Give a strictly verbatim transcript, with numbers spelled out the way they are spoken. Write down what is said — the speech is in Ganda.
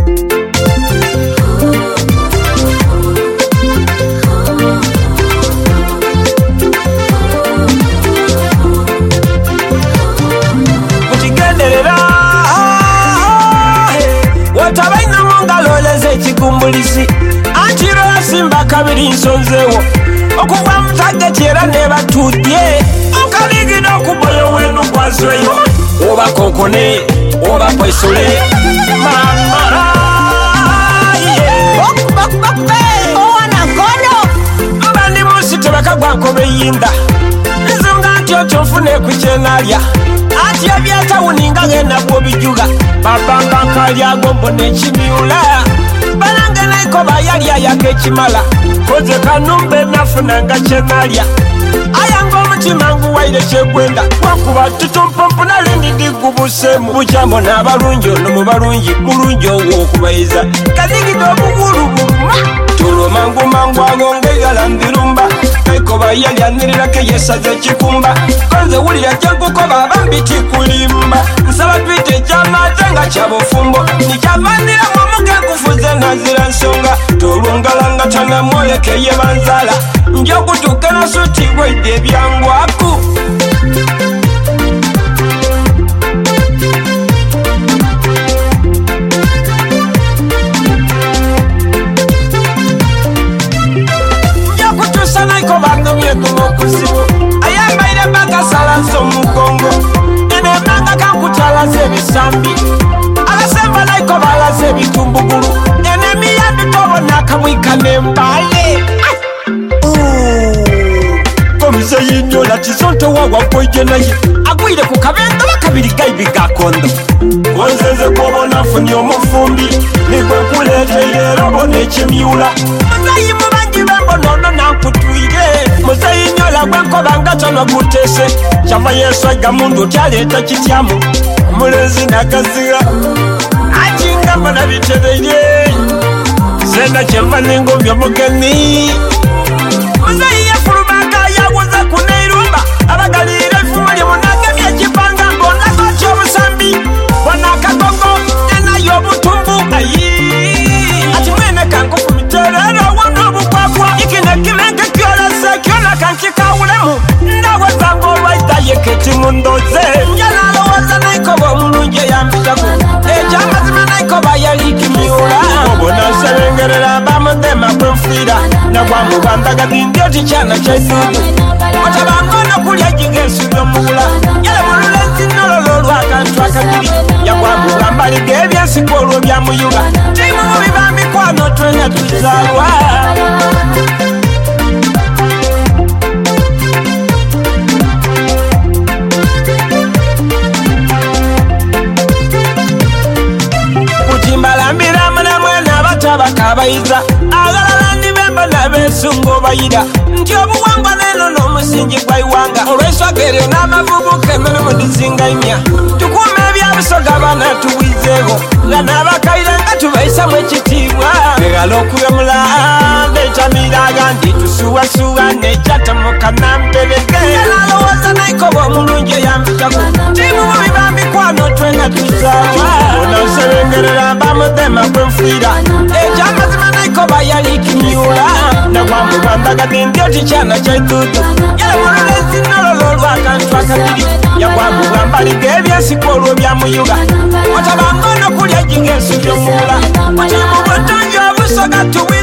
Watabaina mungaloleze ekigumbulisi antiro yasimba kabiri nsonzewo okuva mutageti era ne batudye okaligida okuboyo wenu gwazweyo oba konkone oba kwesule mama mbandi munsi tebakagwankobe yinda nzunga nti okyonfune kukyenalya ati ebyatawuninga ngenabwo bijuga babanga kalyago mbona ekimiula balange naikoba yalya yake ekimala koze kanumbe nafunanga kyenalya ayanga omutima nguwaire kyegwenda wakuba tutumpompu nalindidigubuseemu bujambo n'abalungi ono mu balungi bulungi owo okubayiza kazigide obugulu buluma tulomangu mangu agongegala ndirumba kaikoba yalyanirirak yesaze ekikumba konze wulira kyenkukoba abambiti kulimba nsaba twite ekyamaze nga kyabufumbo nikyavaniramu omuge nkufuze nazira nsonga tulungalanga tanamwolekeye banzala njokutuuka nasuti bwedde ebyangwaku njokutuusa naikoba ngumyetumu okuzibu ayambaire bagasala nso mugongo enembanga kankutalaze ebisambi abasemba naikoba alaze ebitumbugulu enemiyambitobo nakamwika nembale komizeyinyola tizonto wawagwoije naye agwire ku kabenga bakabiri gaibi gakondo konzenze kwobona funi omufumbi nigwe kuleteire robona ekimyula muzeyi mubangi bembonono nankutwire muzeyinyola gwenkobanga tono gutese kyava yeswaga mundu tyaleeta kityamu omulenzi nagaziga akinga mbona bitereire senda kyemva nengobya omugeni muzeyi yafulumanga yawoza kuneirumba abagalire efumu lyemunagemye ekipanga mbonako kyobusambi bonakagogo enayo obutumbu ati mwene kankufu miterero wona obukwakwa ikinekimenke kyolese kyona kankikawulemu ndawezanga olwaitayeketi mundoze njalalowoza naikoba omulungi eyambitaku ekyamazima naikoba yalikimyula obonasebengerera bamudema kwenfira nagwamubandagadi ndio tikyana kyaidudu otabangono kulya jigensuga omubula yale mululenzi nololo lwakantu akabiri yagwamubambaliga ebyensiko olwo byamuyuga timumu bibamikwano twena tuzalwa mutimbalambira munamwene abatabakabayiza agalala ndibemba nabesungo bayida nti obuwangwa neno n'omusingi gwaiwanga olwenswaga eryo n'amavubuka emene mudizingaimya tukuuma ebyabusoga bana tuwizeebo nga n'abakaire nga tubayisamu ekitiibwa egala okuyomula nekyamiraga ndi tusuwasuwa nekyatamuka nampebege nalowooza naikoba omulungi eyambitaku timumu bibamikwano twena tuzalwa onasebengerera bamudema kwenfira ekyamazima naikoba yalikimyula nagwamubandagadi ndio tikyana kyaidudu yale mululenzi nololo lwakantu akabiri yagwamubambaliga ebyensiko olwo byamuyuga otabangono kulya jingensu byomula otimubutongi obusoga tuwi